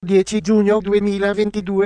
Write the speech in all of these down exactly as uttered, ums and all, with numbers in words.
dieci giugno duemilaventidue.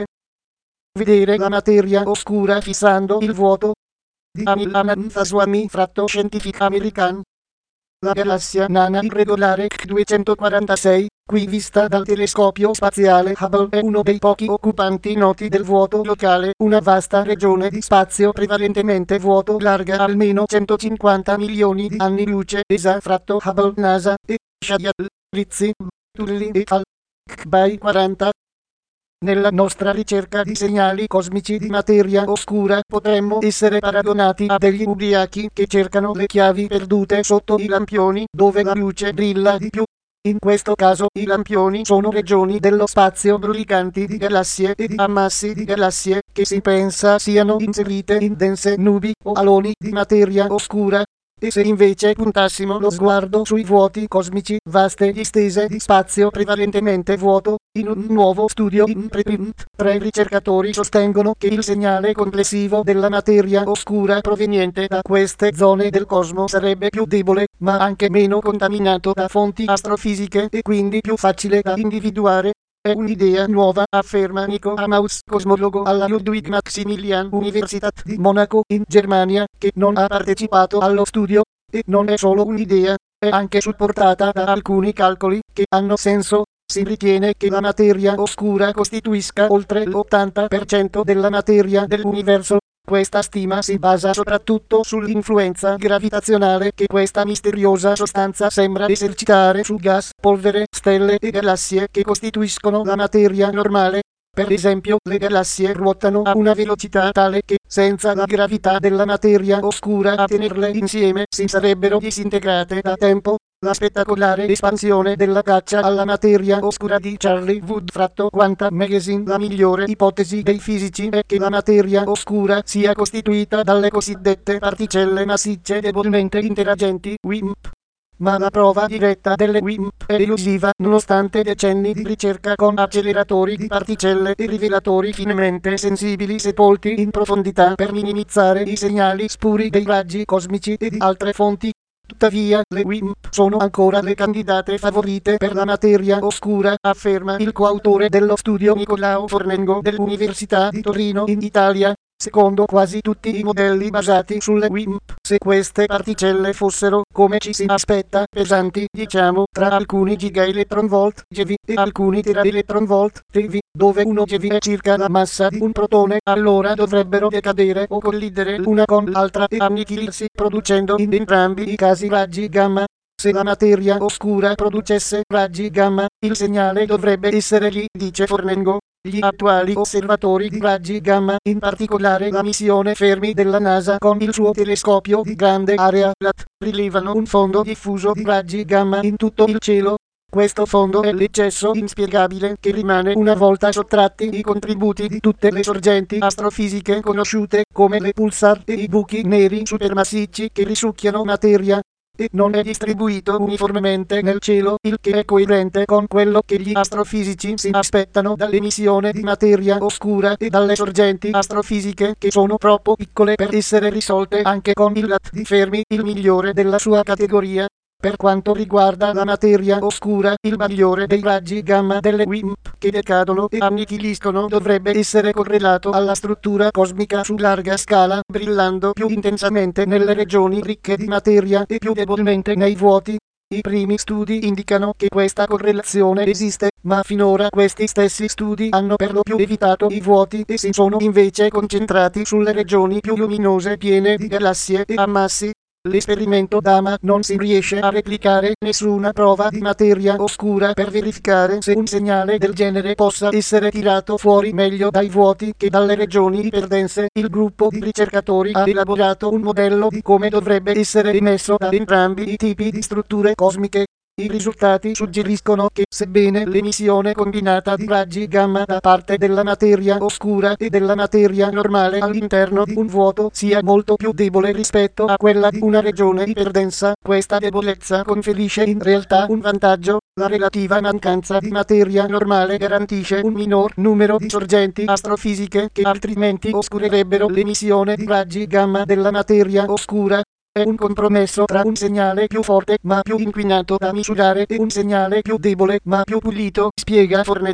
Vedere la materia oscura fissando il vuoto. Di Anil Anand Swami, fratto scientifico americano. La galassia nana irregolare C duecentoquarantasei, qui vista dal telescopio spaziale Hubble, è uno dei pochi occupanti noti del vuoto locale, una vasta regione di spazio prevalentemente vuoto larga almeno centocinquanta milioni di anni luce, esa fratto Hubble, NASA e Shayal, Rizzi, Tully et al. C by quaranta. Nella nostra ricerca di segnali cosmici di materia oscura potremmo essere paragonati a degli ubriachi che cercano le chiavi perdute sotto i lampioni dove la luce brilla di più. In questo caso i lampioni sono regioni dello spazio brulicanti di galassie e di ammassi di galassie che si pensa siano inserite in dense nubi o aloni di materia oscura. E se invece puntassimo lo sguardo sui vuoti cosmici, vaste distese di spazio prevalentemente vuoto, in un nuovo studio in preprint, tre ricercatori sostengono che il segnale complessivo della materia oscura proveniente da queste zone del cosmo sarebbe più debole, ma anche meno contaminato da fonti astrofisiche e quindi più facile da individuare. È un'idea nuova, afferma Nico Amaus, cosmologo alla Ludwig Maximilian Universität di Monaco, in Germania, che non ha partecipato allo studio. E non è solo un'idea, è anche supportata da alcuni calcoli che hanno senso. Si ritiene che la materia oscura costituisca oltre l'ottanta per cento della materia dell'universo. Questa stima si basa soprattutto sull'influenza gravitazionale che questa misteriosa sostanza sembra esercitare su gas, polvere, stelle e galassie che costituiscono la materia normale. Per esempio, le galassie ruotano a una velocità tale che, senza la gravità della materia oscura a tenerle insieme, si sarebbero disintegrate da tempo. La spettacolare espansione della caccia alla materia oscura di Charlie Wood, fratto Quantum Magazine. La migliore ipotesi dei fisici è che la materia oscura sia costituita dalle cosiddette particelle massicce debolmente interagenti, W I M P. Ma la prova diretta delle W I M P è elusiva, nonostante decenni di ricerca con acceleratori di particelle e rivelatori finemente sensibili sepolti in profondità per minimizzare i segnali spuri dei raggi cosmici e di altre fonti. Tuttavia, le W I M P sono ancora le candidate favorite per la materia oscura, afferma il coautore dello studio Nicolao Fornengo dell'Università di Torino in Italia. Secondo quasi tutti i modelli basati sulle W I M P, se queste particelle fossero, come ci si aspetta, pesanti, diciamo, tra alcuni gigaelectronvolt G eV e alcuni teraelectronvolt T eV, dove uno G eV è circa la massa di un protone, allora dovrebbero decadere o collidere l'una con l'altra e annichilirsi, producendo in entrambi i casi raggi gamma. Se la materia oscura producesse raggi gamma, il segnale dovrebbe essere lì, dice Fornengo. Gli attuali osservatori di raggi gamma, in particolare la missione Fermi della NASA con il suo telescopio di grande area L A T, rilevano un fondo diffuso di raggi gamma in tutto il cielo. Questo fondo è l'eccesso inspiegabile che rimane una volta sottratti i contributi di tutte le sorgenti astrofisiche conosciute, come le pulsar e i buchi neri supermassicci che risucchiano materia. E non è distribuito uniformemente nel cielo, il che è coerente con quello che gli astrofisici si aspettano dall'emissione di materia oscura e dalle sorgenti astrofisiche che sono troppo piccole per essere risolte anche con il L A T di Fermi, il migliore della sua categoria. Per quanto riguarda la materia oscura, il bagliore dei raggi gamma delle W I M P che decadono e annichiliscono dovrebbe essere correlato alla struttura cosmica su larga scala, brillando più intensamente nelle regioni ricche di materia e più debolmente nei vuoti. I primi studi indicano che questa correlazione esiste, ma finora questi stessi studi hanno per lo più evitato i vuoti e si sono invece concentrati sulle regioni più luminose piene di galassie e ammassi. L'esperimento Dama non si riesce a replicare nessuna prova di materia oscura per verificare se un segnale del genere possa essere tirato fuori meglio dai vuoti che dalle regioni iperdense. Il gruppo di ricercatori ha elaborato un modello di come dovrebbe essere emesso da entrambi i tipi di strutture cosmiche. I risultati suggeriscono che, sebbene l'emissione combinata di raggi gamma da parte della materia oscura e della materia normale all'interno di un vuoto sia molto più debole rispetto a quella di una regione iperdensa, questa debolezza conferisce in realtà un vantaggio. La relativa mancanza di materia normale garantisce un minor numero di sorgenti astrofisiche che altrimenti oscurerebbero l'emissione di raggi gamma della materia oscura. È un compromesso tra un segnale più forte ma più inquinato da misurare e un segnale più debole ma più pulito, spiega Fornengo.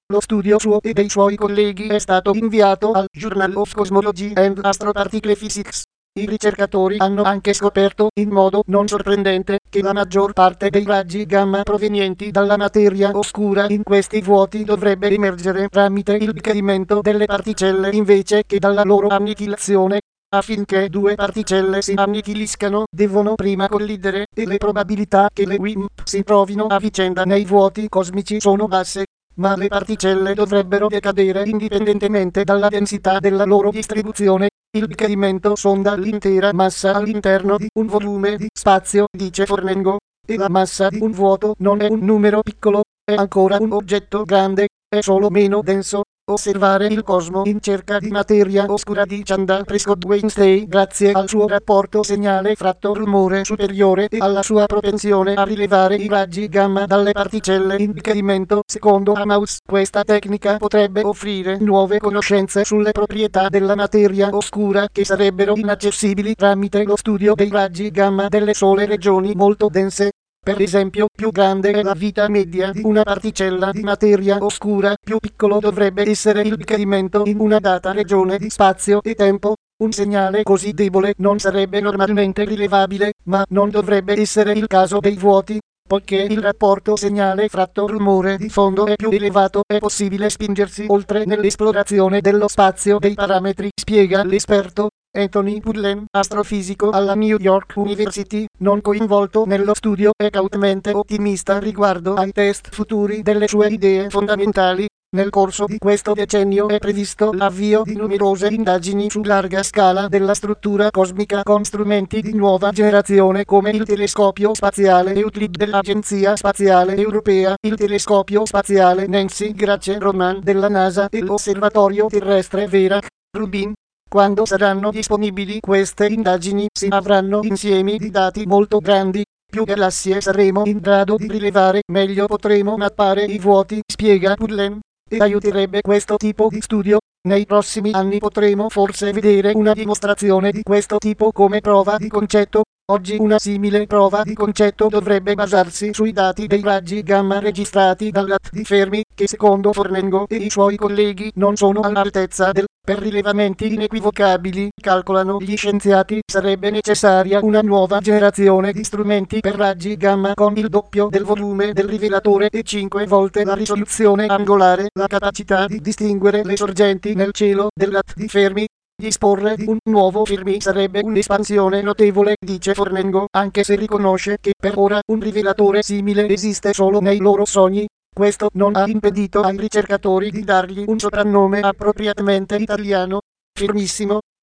Lo studio suo e dei suoi colleghi è stato inviato al Journal of Cosmology and Astroparticle Physics. I ricercatori hanno anche scoperto, in modo non sorprendente, che la maggior parte dei raggi gamma provenienti dalla materia oscura in questi vuoti dovrebbe emergere tramite il bicchiarimento delle particelle invece che dalla loro annichilazione. Affinché due particelle si annichiliscano, devono prima collidere, e le probabilità che le W I M P si trovino a vicenda nei vuoti cosmici sono basse. Ma le particelle dovrebbero decadere indipendentemente dalla densità della loro distribuzione. Il bicchiarimento sonda l'intera massa all'interno di un volume di spazio, dice Fornengo, e la massa di un vuoto non è un numero piccolo, è ancora un oggetto grande, è solo meno denso. Osservare il cosmo in cerca di materia oscura di Chandra Prescott Weinstein, grazie al suo rapporto segnale-fratto-rumore superiore e alla sua propensione a rilevare i raggi gamma dalle particelle in bicchiarimento, secondo Amaus, questa tecnica potrebbe offrire nuove conoscenze sulle proprietà della materia oscura che sarebbero inaccessibili tramite lo studio dei raggi gamma delle sole regioni molto dense. Per esempio, più grande è la vita media di una particella di materia oscura, più piccolo dovrebbe essere il bicchiarimento in una data regione di spazio e tempo. Un segnale così debole non sarebbe normalmente rilevabile, ma non dovrebbe essere il caso dei vuoti. Poiché il rapporto segnale-fratto-rumore di fondo è più elevato, è possibile spingersi oltre nell'esplorazione dello spazio dei parametri, spiega l'esperto Anthony Pullen, astrofisico alla New York University, non coinvolto nello studio, è cautamente ottimista riguardo ai test futuri delle sue idee fondamentali. Nel corso di questo decennio è previsto l'avvio di numerose indagini su larga scala della struttura cosmica con strumenti di nuova generazione come il telescopio spaziale Euclid dell'Agenzia Spaziale Europea, il telescopio spaziale Nancy Grace Roman della NASA e l'osservatorio terrestre Vera Rubin. Quando saranno disponibili queste indagini si avranno insiemi di dati molto grandi. Più galassie saremo in grado di rilevare, meglio potremo mappare i vuoti, spiega Pullen. E aiuterebbe questo tipo di studio. Nei prossimi anni potremo forse vedere una dimostrazione di questo tipo come prova di concetto. Oggi una simile prova di concetto dovrebbe basarsi sui dati dei raggi gamma registrati dall'A T di Fermi, che secondo Fornengo e i suoi colleghi non sono all'altezza del. Per rilevamenti inequivocabili, calcolano gli scienziati, sarebbe necessaria una nuova generazione di strumenti per raggi gamma con il doppio del volume del rivelatore e cinque volte la risoluzione angolare, la capacità di distinguere le sorgenti nel cielo dell'A T di Fermi. Disporre di un nuovo Fermi sarebbe un'espansione notevole, dice Fornengo, anche se riconosce che per ora un rivelatore simile esiste solo nei loro sogni. Questo non ha impedito ai ricercatori di dargli un soprannome appropriatamente italiano, Fermissimo.